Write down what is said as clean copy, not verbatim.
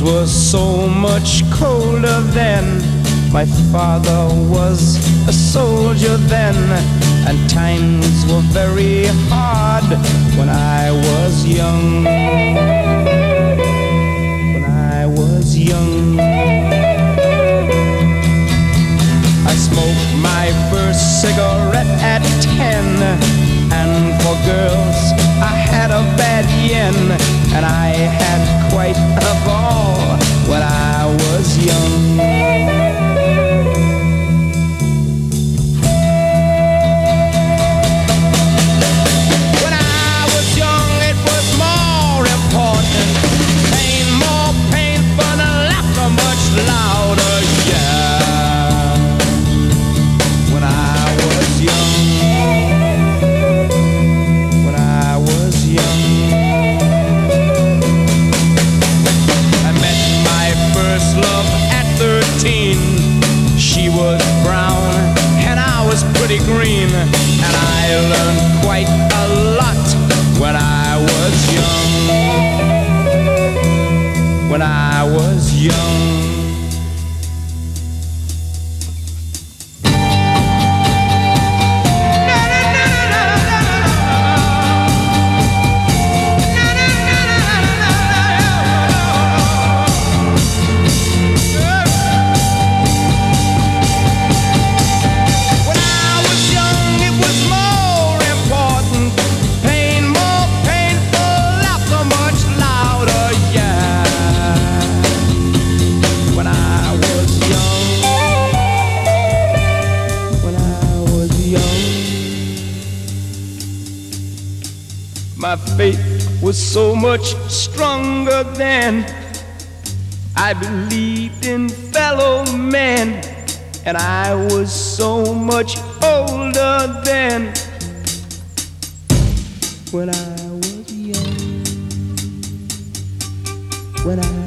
were so much colder then. My father was a soldier then, and times were very hard when I was young. When I was young, I smoked my first cigarette at 10, and for girls I had a bad yen, and I had quite a ball when I was young. When I was young, it was more important, pain more painful, and laughter much louder, yeah. When I was young, when I was young, I met my first love at 13. She was brown and I was pretty green, and I learned quite a lot when I was young. When I was young. My faith was so much stronger then. I believed in fellow men, and I was so much older then. When I was young, when I